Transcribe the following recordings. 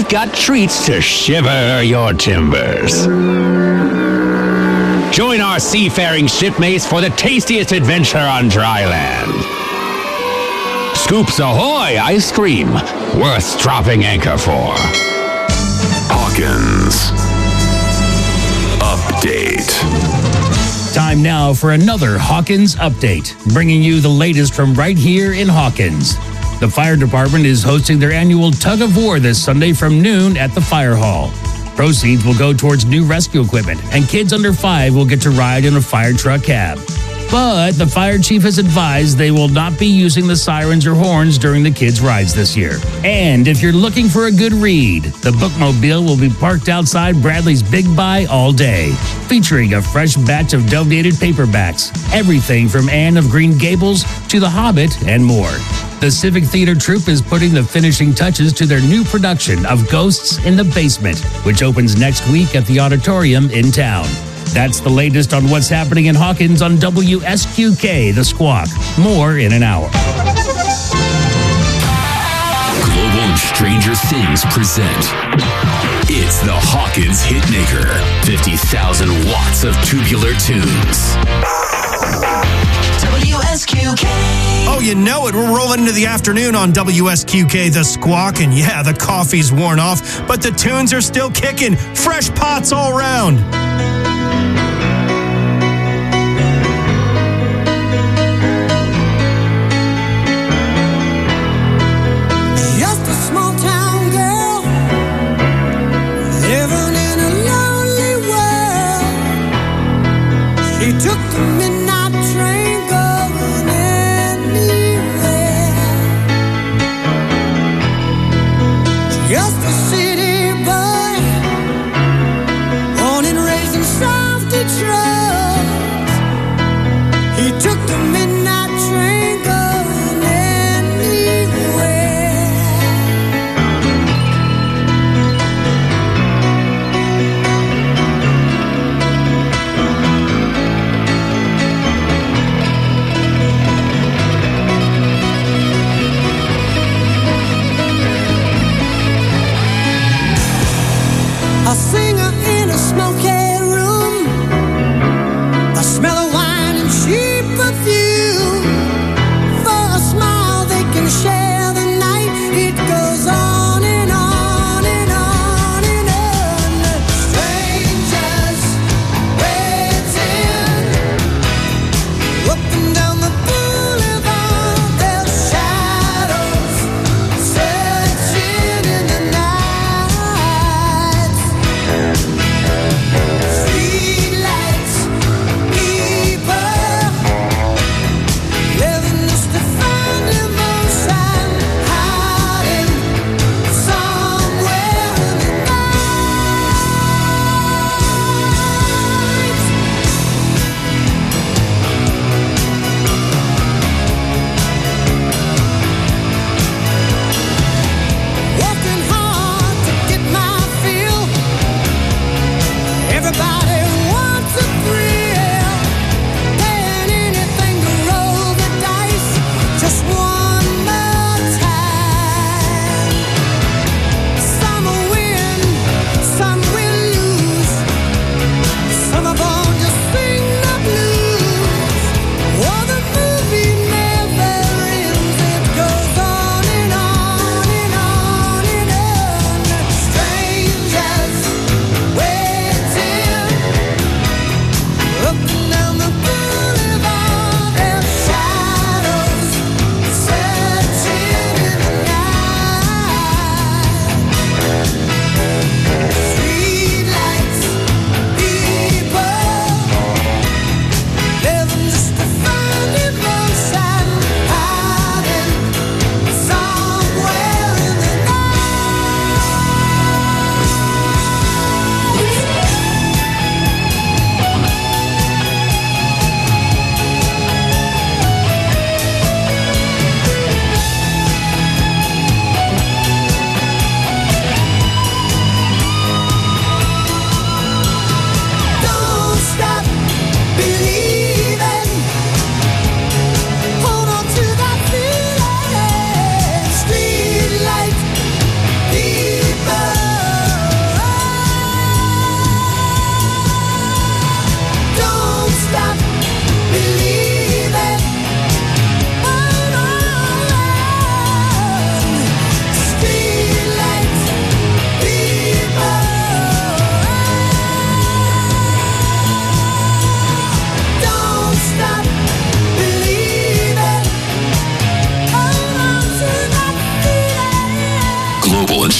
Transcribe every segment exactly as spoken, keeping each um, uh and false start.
we've got treats to shiver your timbers. Join our seafaring shipmates for the tastiest adventure on dry land. Scoops Ahoy ice cream, worth dropping anchor for. Hawkins Update. Time now for another Hawkins Update, bringing you the latest from right here in Hawkins. The fire department is hosting their annual Tug of War this Sunday from noon at the fire hall. Proceeds will go towards new rescue equipment, and kids under five will get to ride in a fire truck cab. But the fire chief has advised they will not be using the sirens or horns during the kids' rides this year. And if you're looking for a good read, the bookmobile will be parked outside Bradley's Big Buy all day, featuring a fresh batch of donated paperbacks, everything from Anne of Green Gables to The Hobbit and more. The Civic Theater Troupe is putting the finishing touches to their new production of Ghosts in the Basement, which opens next week at the auditorium in town. That's the latest on what's happening in Hawkins on W S Q K, The Squawk. More in an hour. Global and Stranger Things present. It's the Hawkins Hitmaker. fifty thousand watts of tubular tunes. W S Q K. Oh, you know it. We're rolling into the afternoon on W S Q K, The Squawk. And yeah, the coffee's worn off, but the tunes are still kicking. Fresh pots all around. Took the midnight train going anywhere. Just a city boy, born and raised in South Detroit. He took the midnight train going anywhere. A singer in a smoky room, a smell of wine and cheap perfume. For a smile they can share the night. It goes on and on and on and on. Strangers waiting up and down the boulevard. Their shadows searching in the night.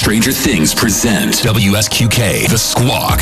Stranger Things present W S Q K, The Squawk.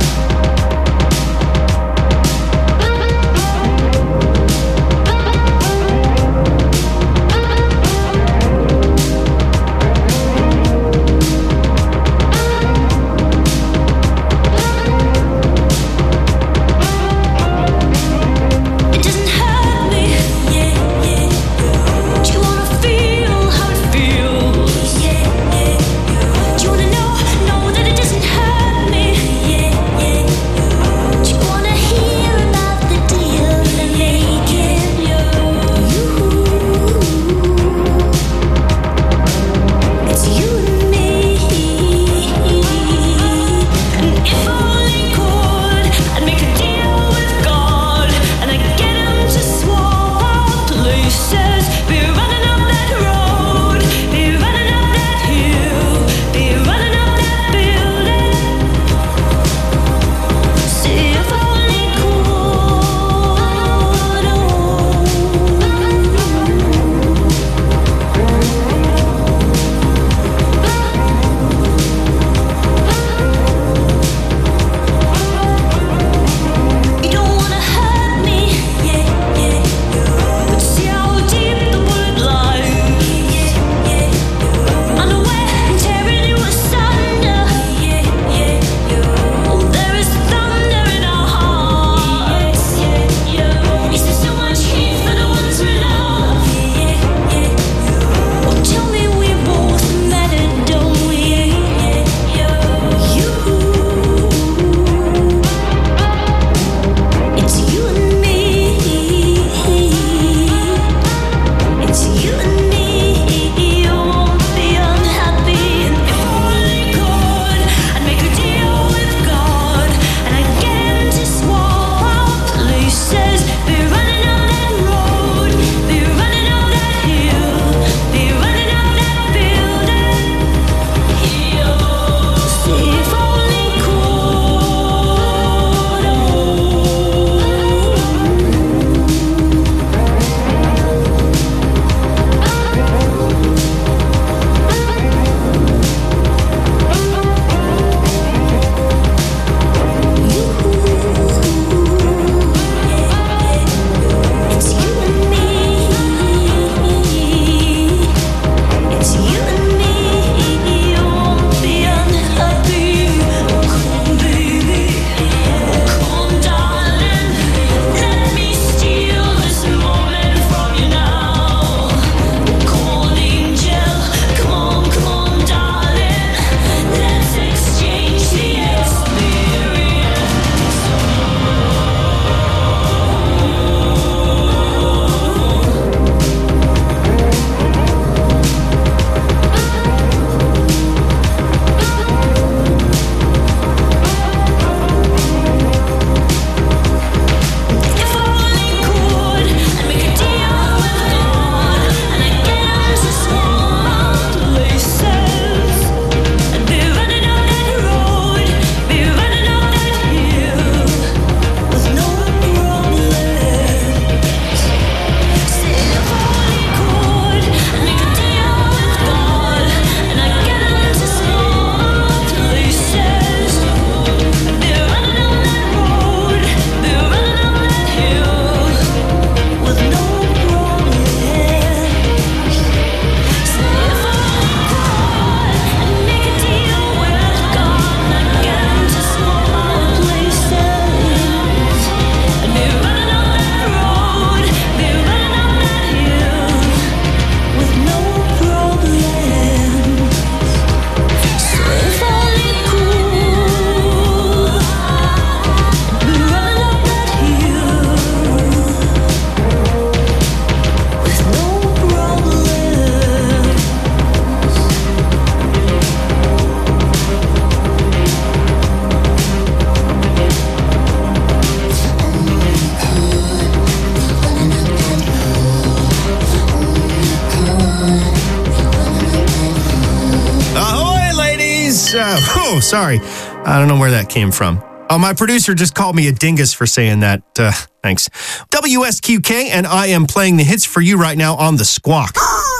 Uh, oh, sorry. I don't know where that came from. Oh, my producer just called me a dingus for saying that. Uh, thanks. W S Q K, and I am playing the hits for you right now on The Squawk.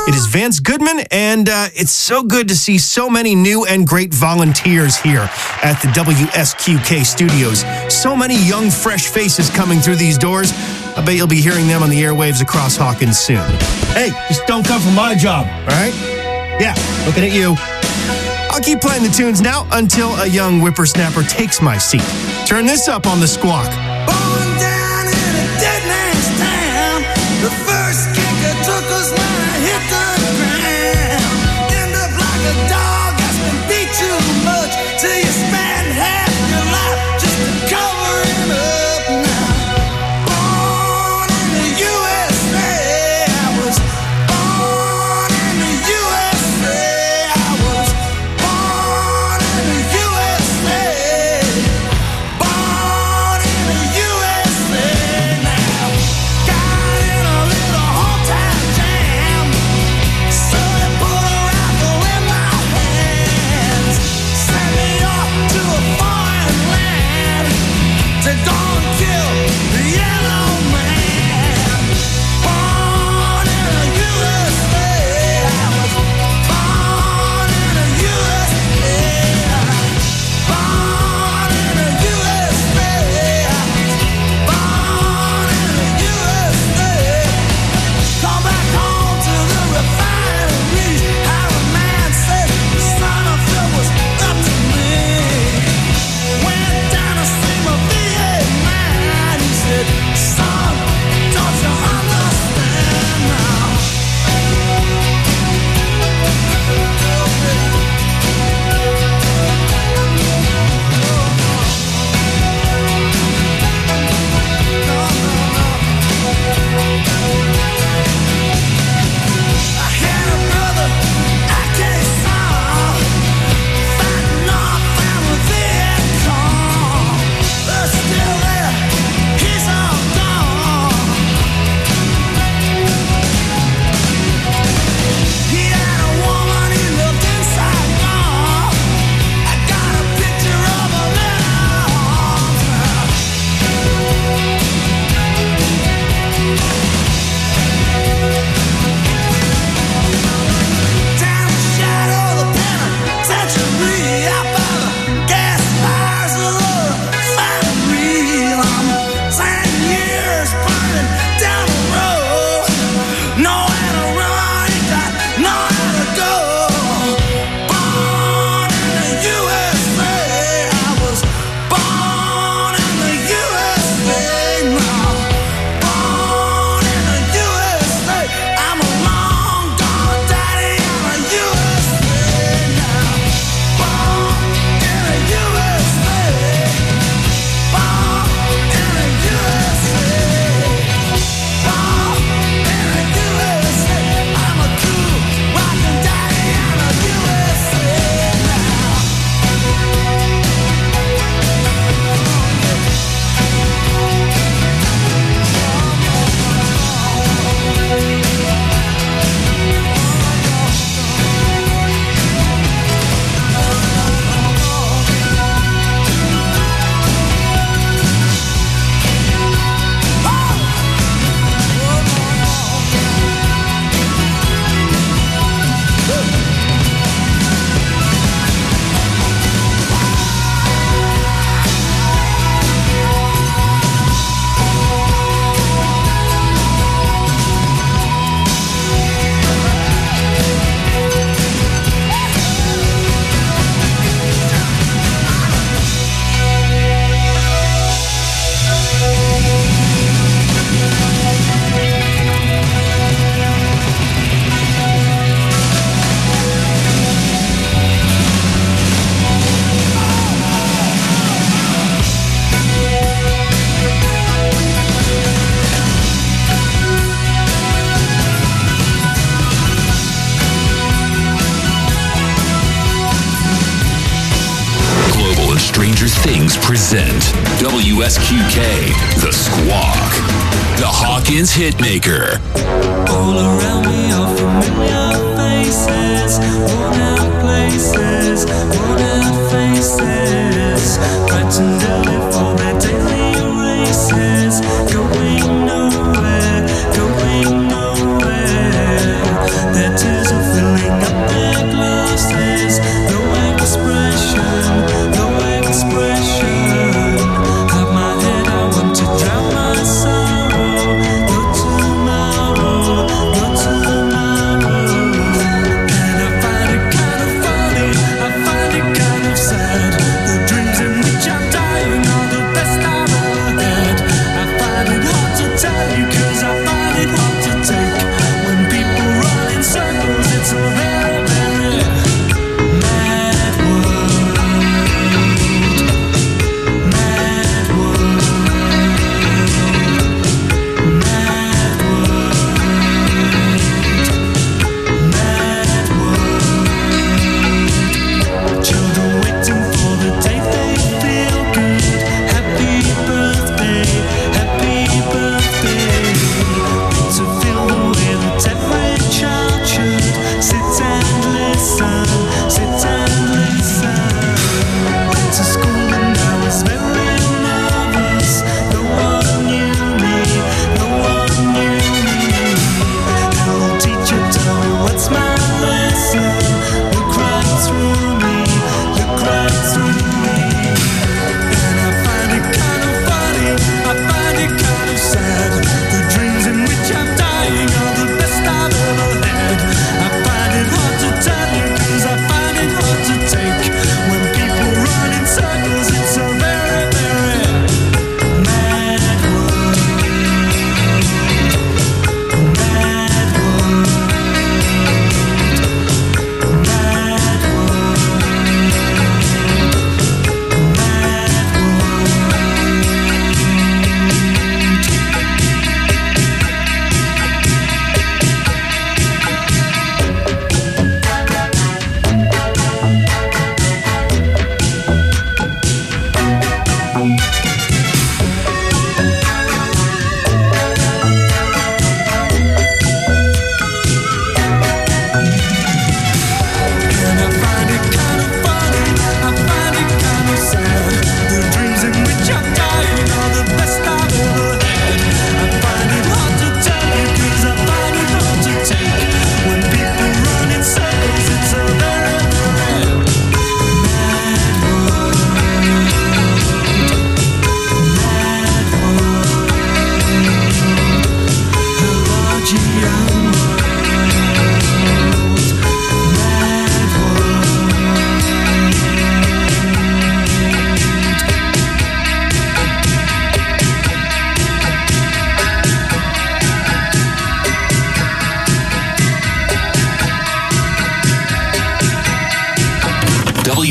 It is Vance Goodman, and uh, it's so good to see so many new and great volunteers here at the W S Q K studios. So many young, fresh faces coming through these doors. I bet you'll be hearing them on the airwaves across Hawkins soon. Hey, just don't come for my job, all right? Yeah, looking at you. I'll keep playing the tunes now until a young whippersnapper takes my seat. Turn this up on the Squawk. Born down in a dead man's town, the first kicker took us when I hit the ground. End up like a dog that's been beat too much, till you spend half your life just to cover him up now. Born in the U S A, I was born in the U S A, I was born in the U S A, born in the U S A now. Got in a little hometown jam, so they put a rifle in my hands, sent me off to a foreign land to go and kill the yellow man. Born in the U S A, I was born in the U S A, born in the U S A, born in the U S A. Come back home to the refinery. How a man said the son of Phil was up to me. Went down to see my V eight man. He said, son, don't you understand now? I had a brother, I can't solve, fighting off down with Viet Cong. But still there, he's all gone. He had a woman, he looked inside gone. I got a picture of a little arms. Down the shadow of the penitentiary, out by the gas fires of the refinery. I'm ten years burning down the road, nowhere to run, you got nowhere to go. Born in the U S A, I was born in the U S A now. Born in the U S A, I'm a long gone daddy in the U S A now. Born in the U S A, born in the U S A, born in the U S A. I'm a cool rockin' daddy in the U S A now. Global and Stranger Things present W S Q K, The Squawk, the Hawkins Hitmaker. All around me are familiar faces, worn out places, worn out faces, frightened early for their daily races, going nowhere, going nowhere. They're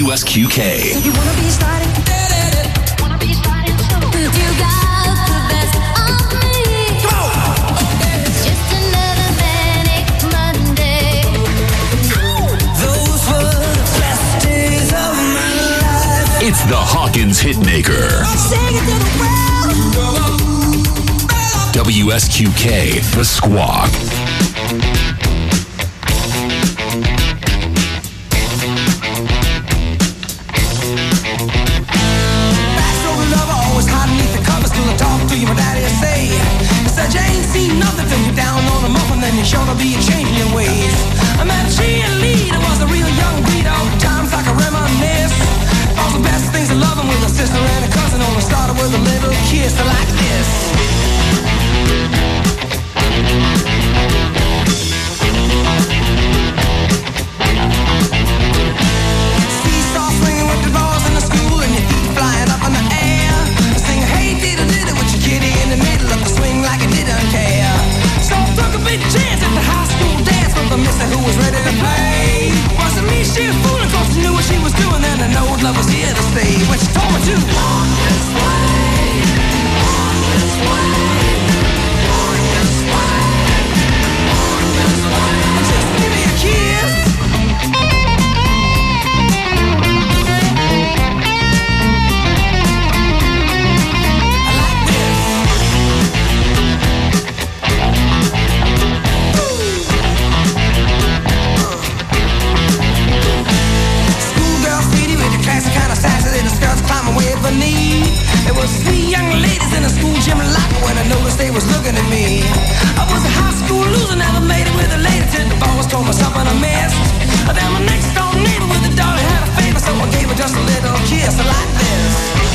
W S Q K. You wanna be starting? Wanna be starting too? You got the best of me. Come on. It's just another manic Monday. Those were the best days of my life. It's the Hawkins Hitmaker. I'm singing to the world. W S Q K, The Squawk. You're sure to be changing your ways. I met a cheerleader, was a real young breed. All times I can reminisce. All the best things of loving with a sister and a cousin. Only started with a little kiss like this. Seesaw swinging with the balls in the school and your feet flying up in the air. Sing hey diddle diddle with your kitty in the middle of the swing like it didn't care. So I took a big chance at the high school dance with the mister who was ready to play. Wasn't me, she was fooling, cause she knew what she was doing. And I know love was here to stay. When she told me to walk this way, walk this way, walk this way, walk this way. Just give me a kiss. I like this. Classy kind of sassy, little skirts climbing way up her knee. There was three young ladies in a school gym locker when I noticed they was looking at me. I was a high school loser, never made it with a lady till the boss told me something I missed. Then my next door neighbor with a daughter had a favor, so I gave her just a little kiss like this.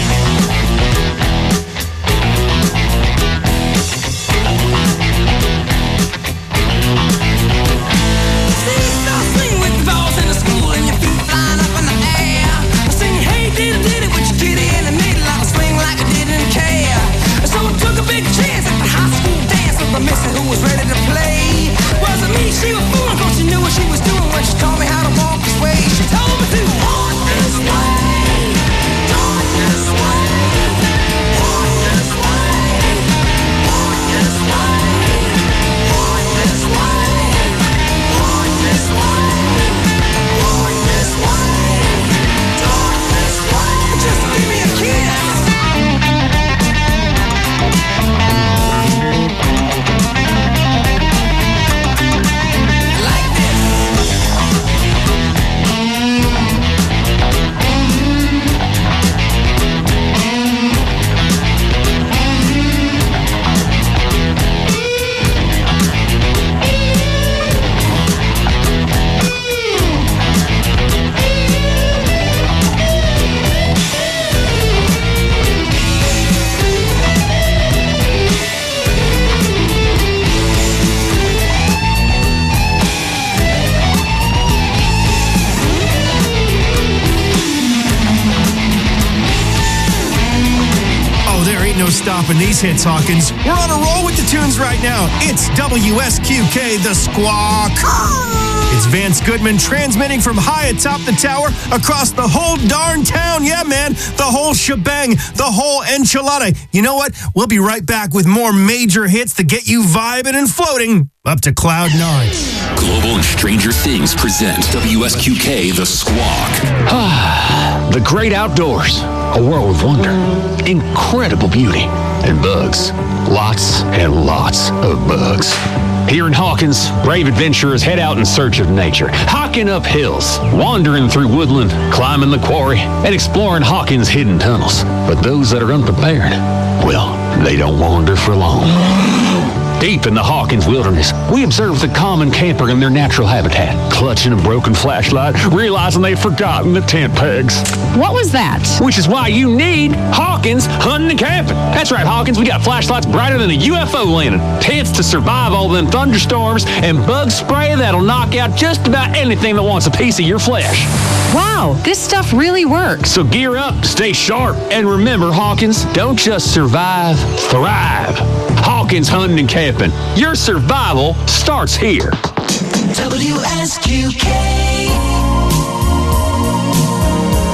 See, start swing with the balls in the school and your feet flying up in the air. Sing hey diddle diddle with your kitty in the middle. I swing like I didn't care. So I took a big chance at the high school dance with the missus who was ready to play. Wasn't me, she was fooling, cause she knew what she was doing when she taught me how to walk this way. She told me to walk this way, walk this way, walk this way, walk this way, walk this way, walk this way, walk this way, talk this way. Just give me a kiss. Like this. Oh, there ain't no stopping these hits, Hawkins. We're on a roll with the tunes right now. It's W S Q K, The Squawk. It's Vance Goodman transmitting from high atop the tower across the whole darn town. Yeah, man, the whole shebang, the whole enchilada. You know what? We'll be right back with more major hits to get you vibing and floating up to cloud nine. Global and Stranger Things present W S Q K, The Squawk. The great outdoors, a world of wonder, incredible beauty, and bugs. Lots and lots of bugs. Here in Hawkins, brave adventurers head out in search of nature, hiking up hills, wandering through woodland, climbing the quarry, and exploring Hawkins' hidden tunnels. But those that are unprepared, well, they don't wander for long. Deep in the Hawkins wilderness, we observe the common camper in their natural habitat, clutching a broken flashlight, realizing they've forgotten the tent pegs. What was that? Which is why you need Hawkins Hunting and Camping. That's right, Hawkins, we got flashlights brighter than a U F O landing, tents to survive all them thunderstorms, and bug spray that'll knock out just about anything that wants a piece of your flesh. Wow, this stuff really works. So gear up, stay sharp, and remember, Hawkins, don't just survive, thrive. Hawkins Hunting and Camping. Your survival starts here. W S Q K.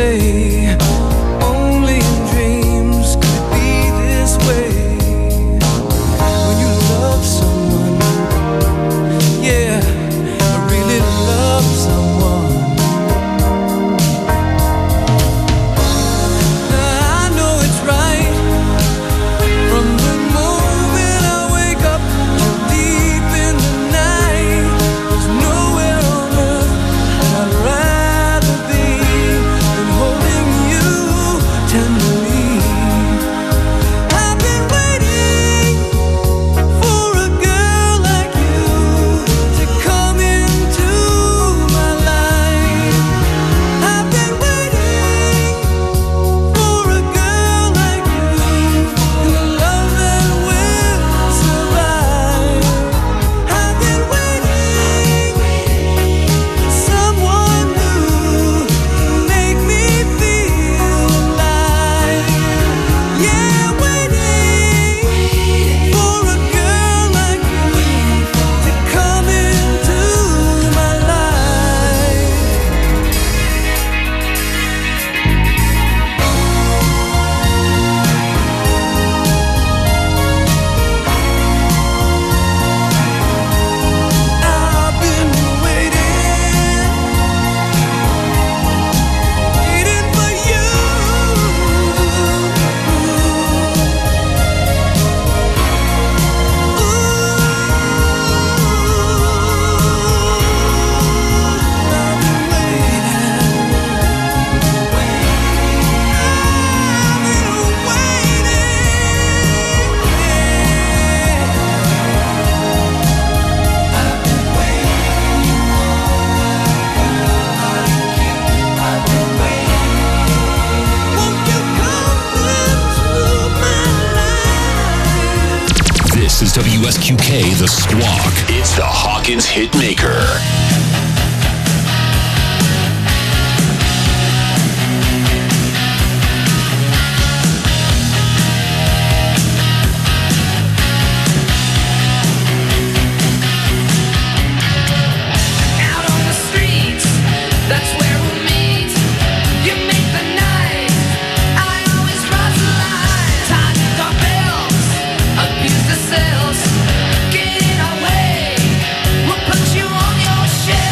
say, only in dreams could it be this way. When you love someone, yeah, I really love someone. Now I know it's right from the moment I wake up till deep in the night. There's nowhere on earth that I'd rather be than holding you tenderly. I've been waiting for a girl like you to come into my life. I've been waiting for a girl like you and a love that will survive. I've been waiting for someone new to make me feel alive. Yeah, waiting for a girl like you to come into my life. I've been waiting, waiting for you. I've been This is W S Q K The Squawk. It's the Hawkins Hitmaker. Out on the streets, that's where we'll meet. You make the night, I always cross the line. Tighten our belts, abuse the cells, get in our way. We'll put you on your shelf.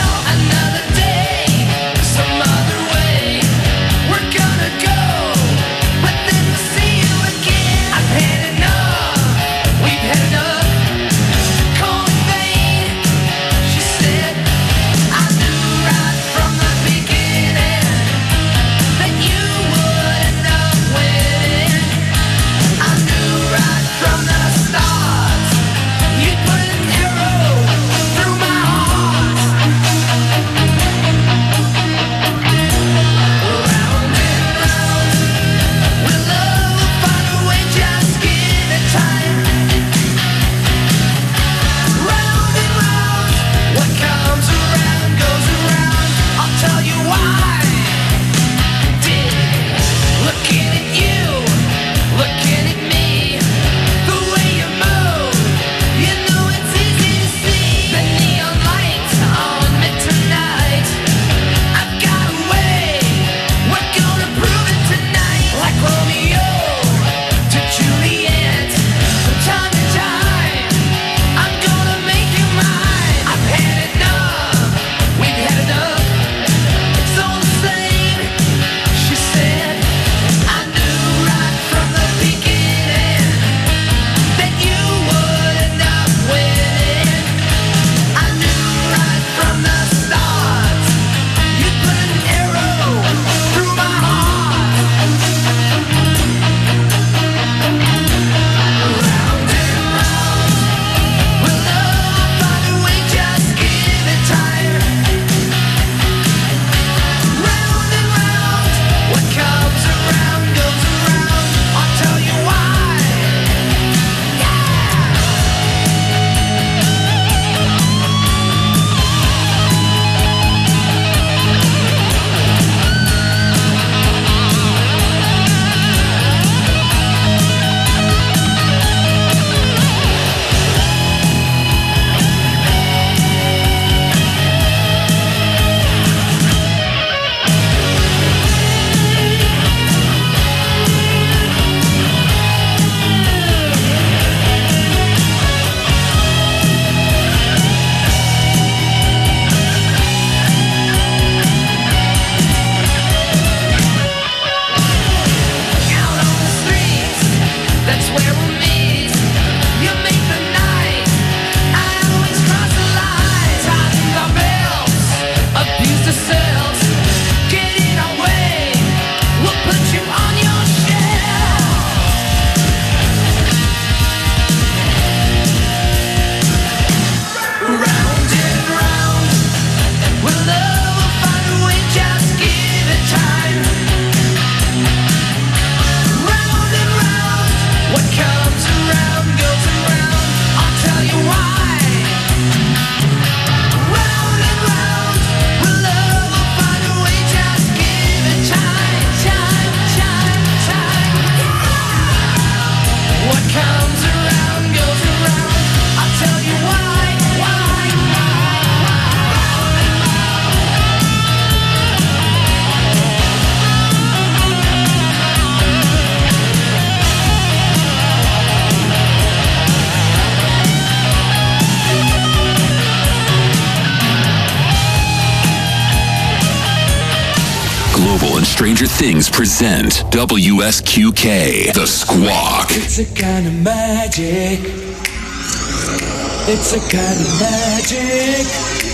and Stranger Things present W S Q K, The Squawk. It's a kind of magic. It's a kind of magic.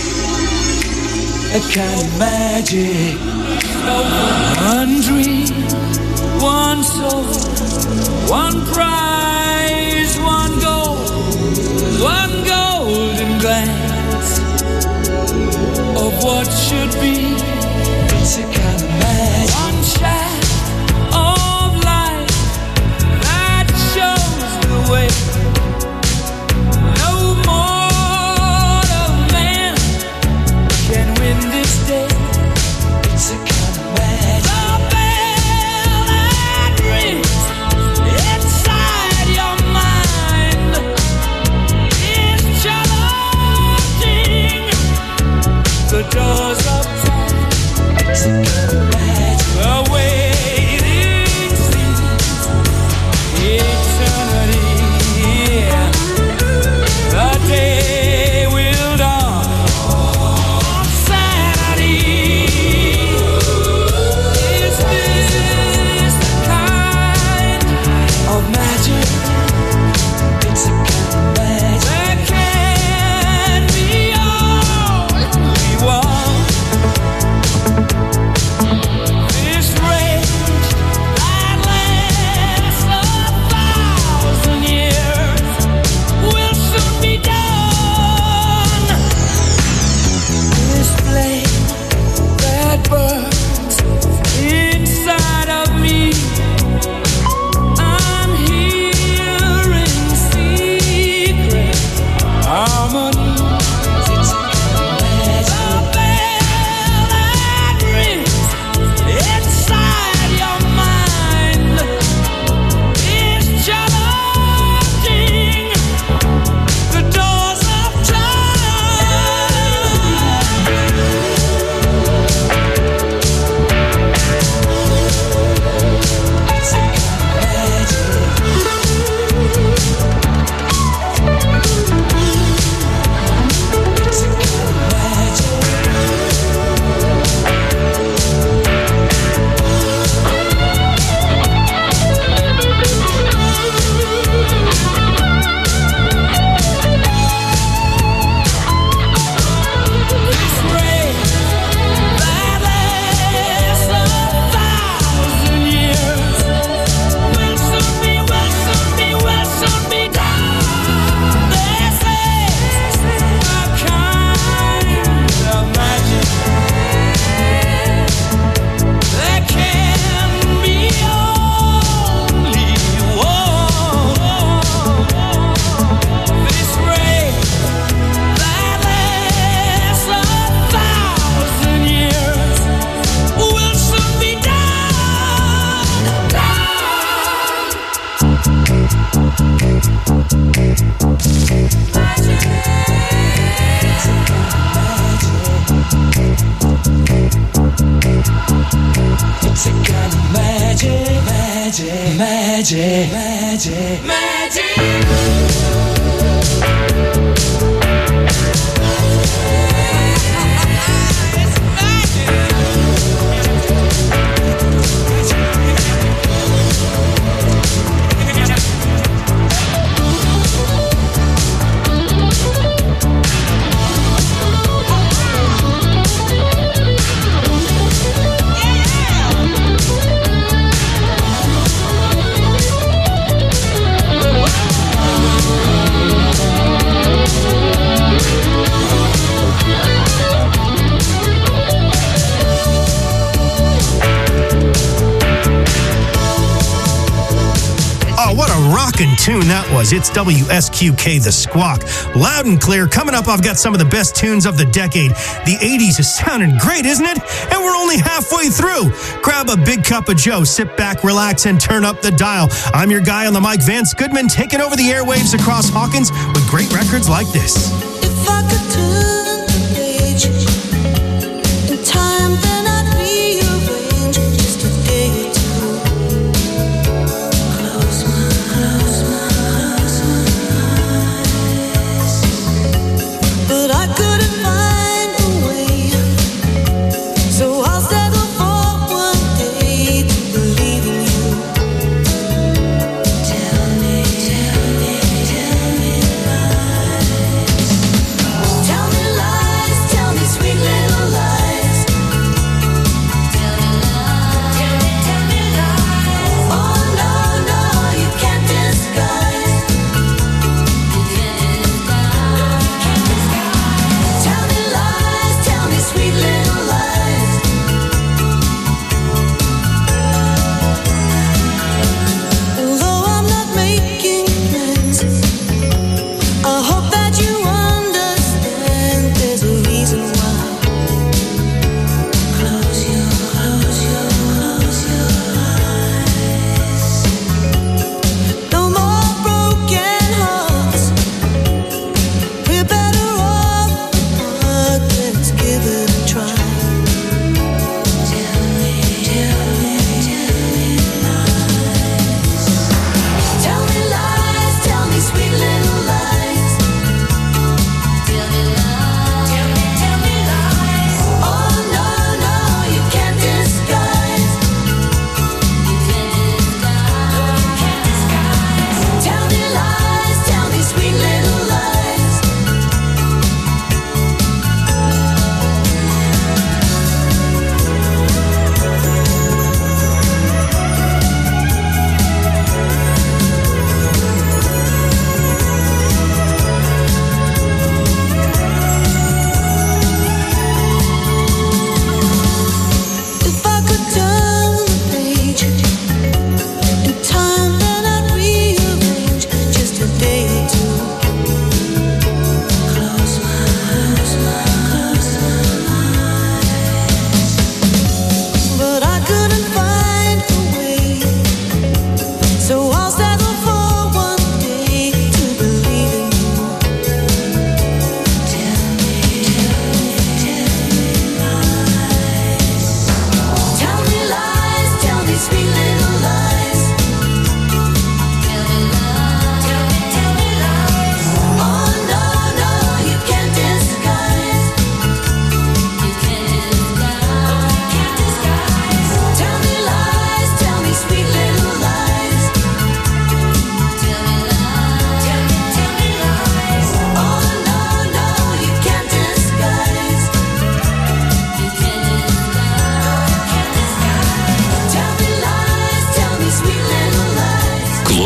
A kind of magic. One dream, one soul, one prize, one goal, one golden glance of what should be. It's a kind of magic. One shaft of light that shows the way. No mortal man can win this day. It's a kind of magic. The bell that rings inside your mind is challenging the doors of time. It's a kind of magic. The waiting seems eternity. The day will dawn on Saturday. Is this the kind of magic? It's a kind of magic. There can be all we want. This rage that lasts a thousand years will soon be done. This flame that burns inside of me, I'm hearing secret harmonies. It's a kind of magic. The bell that rings inside your mind is challenging the doors of time. It's a kind of magic. It's a kind of magic. This rage that lasts a thousand years will soon be, will soon be, will soon be done. This is a kind of magic. There can be only one. This rage that lasts a thousand years will soon be done. It's a kind of magic, magic, magic, magic, Oh, what a rockin' tune that was. It's W S Q K, The Squawk. Loud and clear. Coming up, I've got some of the best tunes of the decade. The eighties is sounding great, isn't it? And we're only halfway through. Grab a big cup of Joe, sit back, relax, and turn up the dial. I'm your guy on the mic, Vance Goodman, taking over the airwaves across Hawkins with great records like this. If I could turn the page in time, then I'd rearrange just a day or two. Close my, close my, close my eyes. But I couldn't find a way, so I'll settle for one day.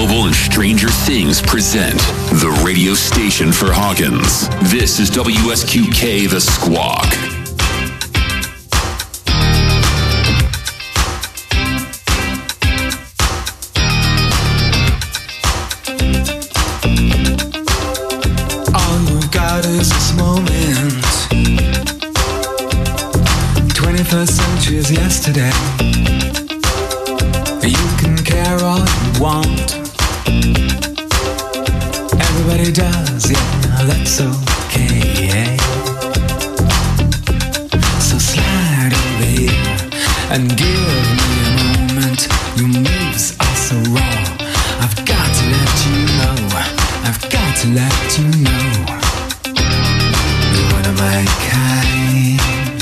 Global and Stranger Things present the radio station for Hawkins. This is W S Q K The Squawk. All you got is this moment. twenty-first century is yesterday. You can care all you want. Everybody does, yeah, that's okay. So slide over here and give me a moment. Your moves are so raw. I've got to let you know. I've got to let you know. You're one of my kind.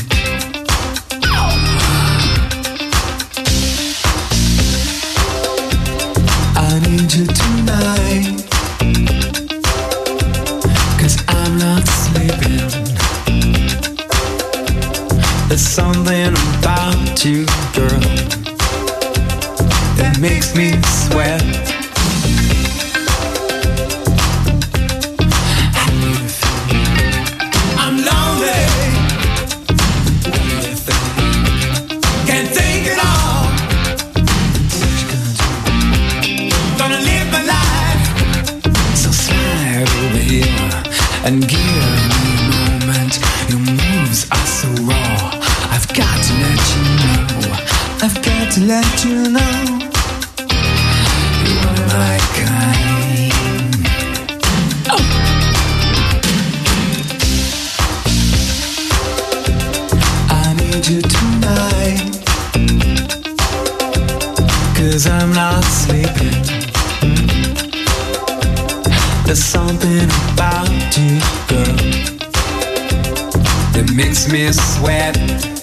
I need you tonight, 'cause I'm not sleeping. There's something about you, girl, that makes me sweat. How do you feel? I'm lonely. What do you think? Can't think at all. What you gonna do? Gonna live my life. So slide over here and give me a moment. Your moves are so raw. I've got to let you know. I've got to let you know. You're one of my kind. Oh. I need you tonight, 'cause I'm not sleeping. There's something about you, girl, that makes me sweat.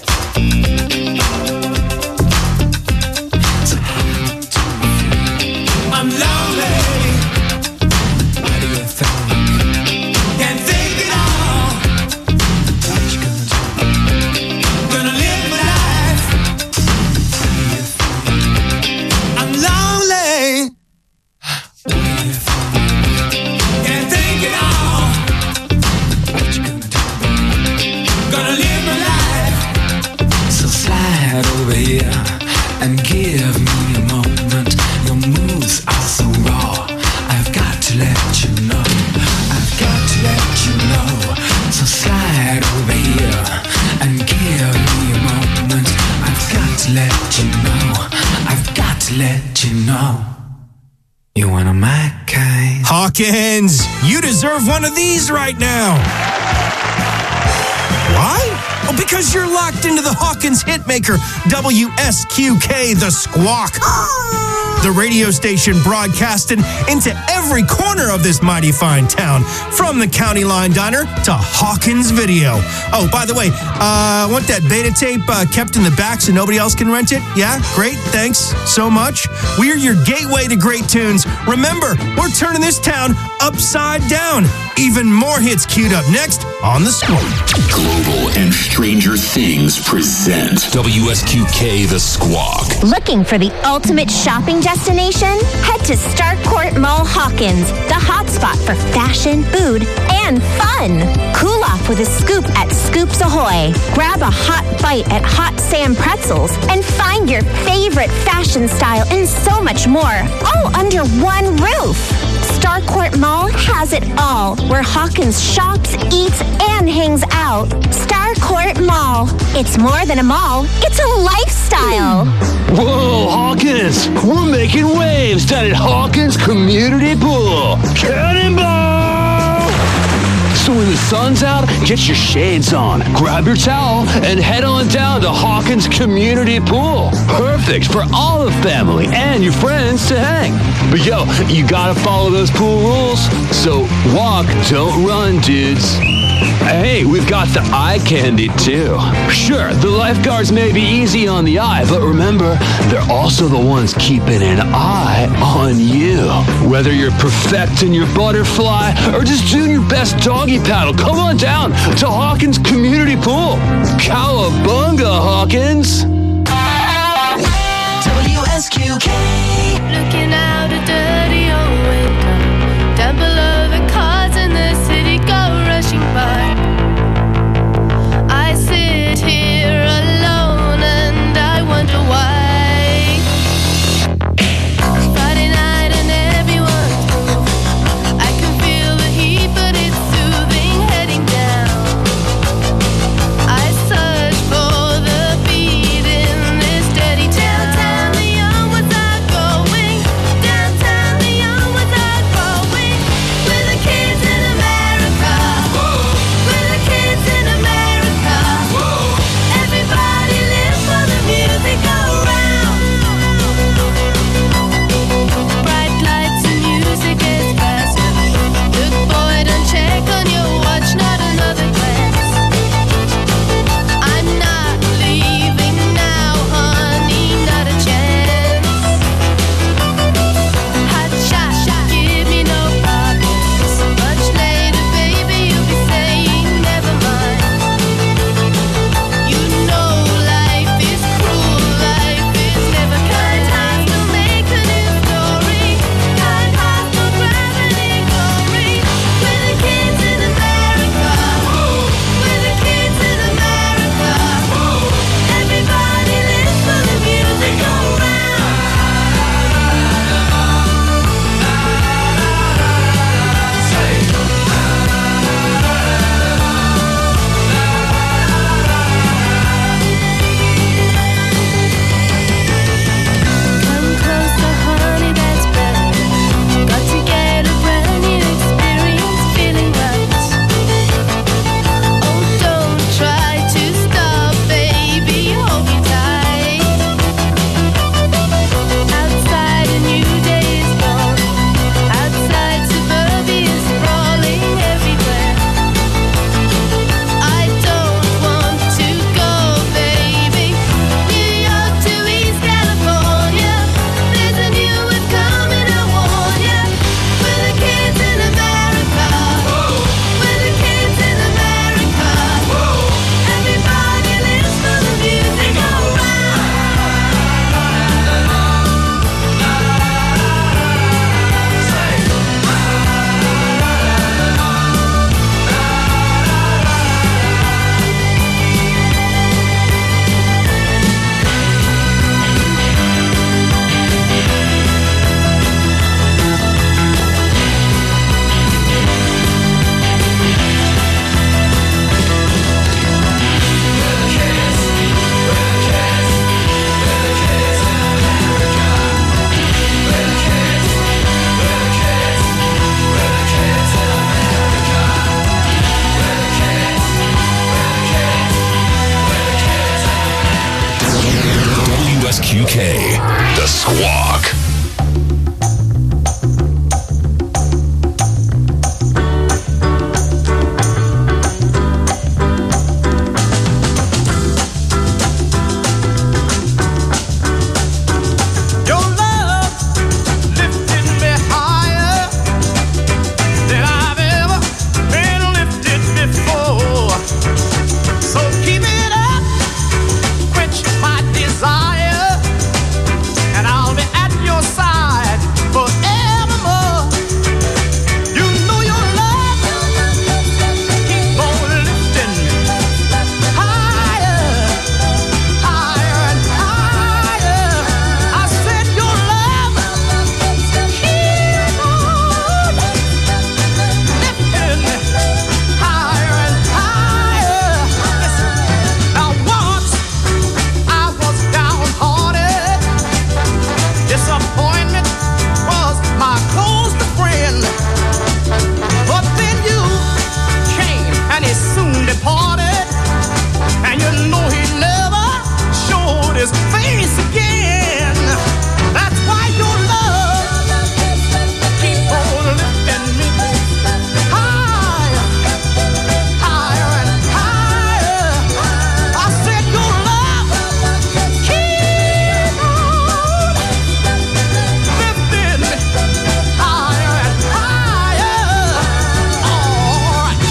So how do you feel? I'm lonely. What do you think? Can't think at all. What you gonna do? Gonna live my life. How do you feel? I'm lonely. What do you think? Can't think at all. What you gonna do? Gonna live my life. So slide over here and give me a moment. Your moves are so raw. I've got to let you know. I've got to let you know. So slide over here and give me a moment. I've got to let you know. I've got to let you know. You're one of my kind. Hawkins, you deserve one of these right now. Why? Well, because you're locked into the Hawkins Hitmaker, W S Q K The Squawk. The radio station broadcasting into every corner of this mighty fine town, from the County Line Diner to Hawkins Video. Oh, by the way, uh, want that beta tape uh, kept in the back so nobody else can rent it? Yeah, great, thanks so much. We're your gateway to great tunes. Remember, we're turning this town upside down. Even more hits queued up next on The Squawk. Global and Stranger Things present W S Q K The Squawk. Looking for the ultimate shopping destination? Head to Starcourt Mall Hawkins, the hotspot for fashion, food, and fun. Cool off with a scoop at Scoops Ahoy. Grab a hot bite at Hot Sam Pretzels and find your favorite fashion style and so much more, all under one roof. Starcourt Mall has it all, where Hawkins shops, eats, and hangs out. Starcourt Mall. It's more than a mall, it's a lifestyle. Whoa, Hawkins! We're making waves down at Hawkins Community Pool. Cannonball! So when the sun's out, get your shades on, grab your towel, and head on down to Hawkins Community Pool. Perfect for all the family and your friends to hang. But yo, you gotta follow those pool rules. So walk, don't run, dudes. Hey, we've got the eye candy too. Sure, the lifeguards may be easy on the eye, but remember, they're also the ones keeping an eye on you. Whether you're perfecting your butterfly or just doing your best doggy paddle, come on down to Hawkins Community Pool. Cowabunga, Hawkins! W S Q K. Looking out a dirty The Squawk. Your love lifted me higher than I've ever been lifted before. So keep it up, quench my desire, and I'll be at your side forevermore. You know your love keep on lifting me higher, higher and higher. I said your love keep on lifting me higher and higher. Listen, now once I was downhearted. Disappointment was my closest friend. But then you came and he soon departed. And you know he never showed his face again. That's why your love keep on lifting me higher, higher and higher. I said your love keep on lifting me higher and higher. All right.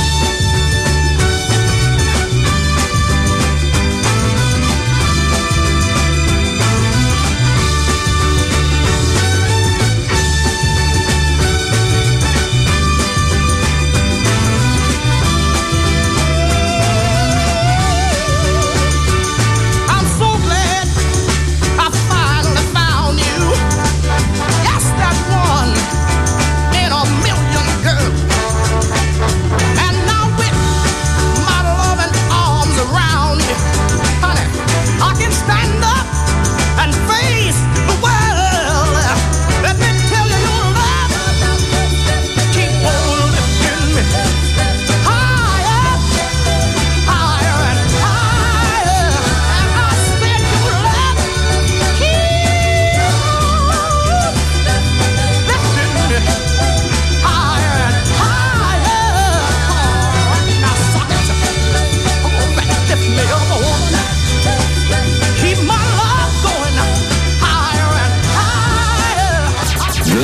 I'm so glad I finally found you. Yes, that one in a million girls. And now with my loving arms around you, honey, I can stand up and face the world. Let me tell you, your love keep on lifting me higher, higher and higher. And I said your love keep on lifting me higher and higher. Now suck it, come on back, lift me up, oh. Keep my love going higher and higher. The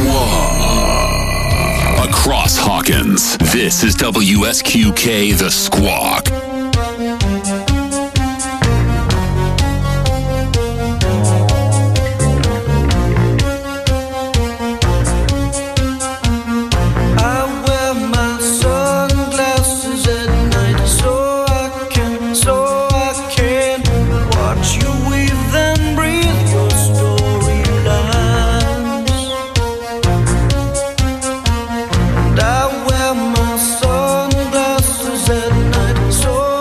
Squawk. Across Hawkins, this is W S Q K The Squawk. I wear my sunglasses at night so I can, so I can watch you weave and breathe your storylines. And I wear my sunglasses at night so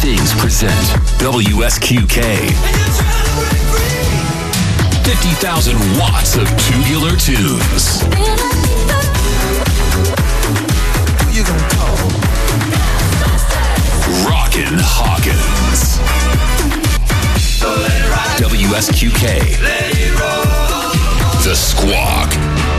Things present W S Q K. fifty thousand watts of tubular tunes. Who you gonna call? Rockin' Hawkins. W S Q K. The Squawk.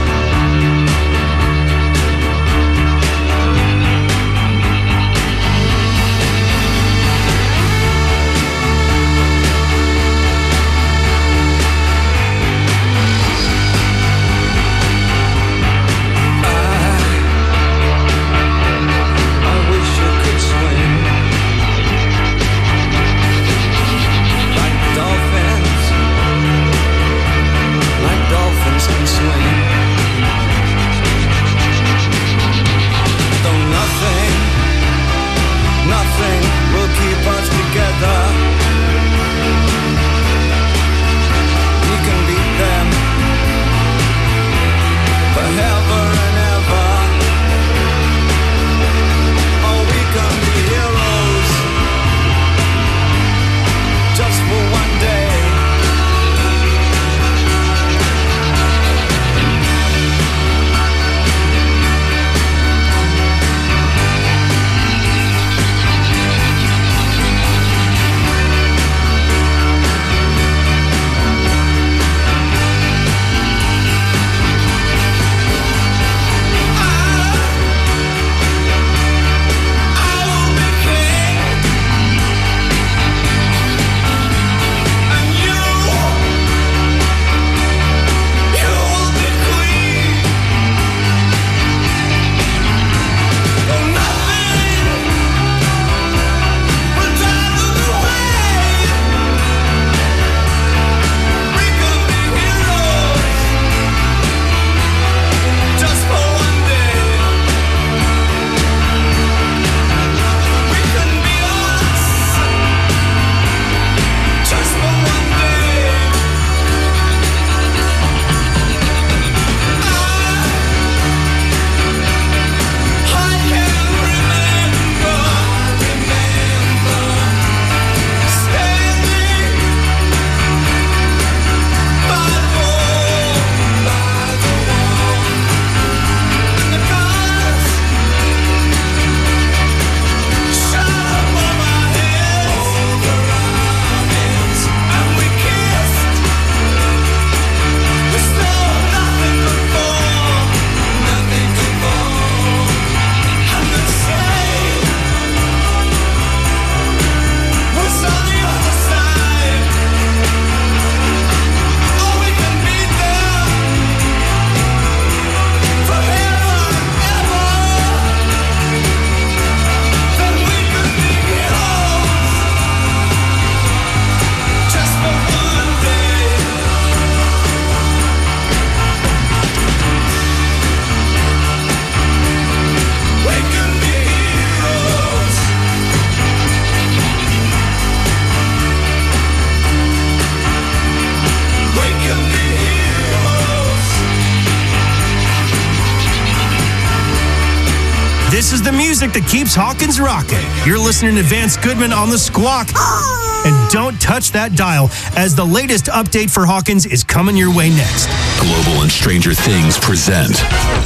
This is the music that keeps Hawkins rocking. You're listening to Vance Goodman on the Squawk. And don't touch that dial, as the latest update for Hawkins is coming your way next. Global and Stranger Things present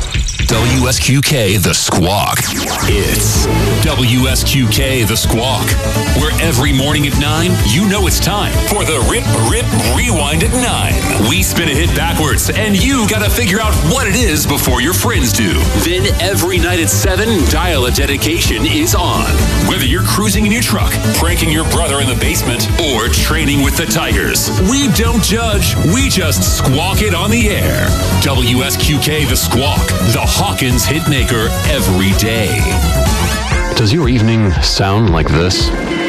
W S Q K The Squawk. It's W S Q K The Squawk, where every morning at nine, you know it's time for the Rip, Rip, Rewind at nine. We spin a hit backwards, and you gotta figure out what it is before your friends do. Then every night at seven, Dial a Dedication is on. Whether you're cruising in your truck, pranking your brother in the basement, or training with the Tigers, we don't judge, we just squawk it on the air. W S Q K The Squawk, the Hawkins hitmaker every day. Does your evening sound like this?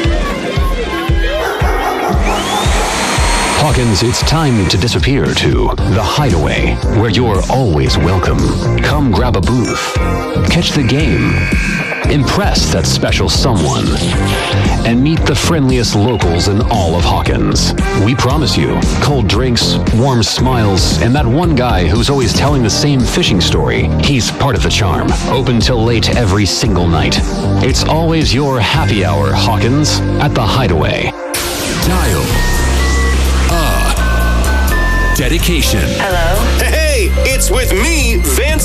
Hawkins, it's time to disappear to The Hideaway, where you're always welcome. Come grab a booth, catch the game, impress that special someone, and meet the friendliest locals in all of Hawkins. We promise you cold drinks, warm smiles, and that one guy who's always telling the same fishing story. He's part of the charm. Open till late every single night. It's always your happy hour, Hawkins, at the Hideaway. Dial a dedication. Hello? Hey, it's with me, Vance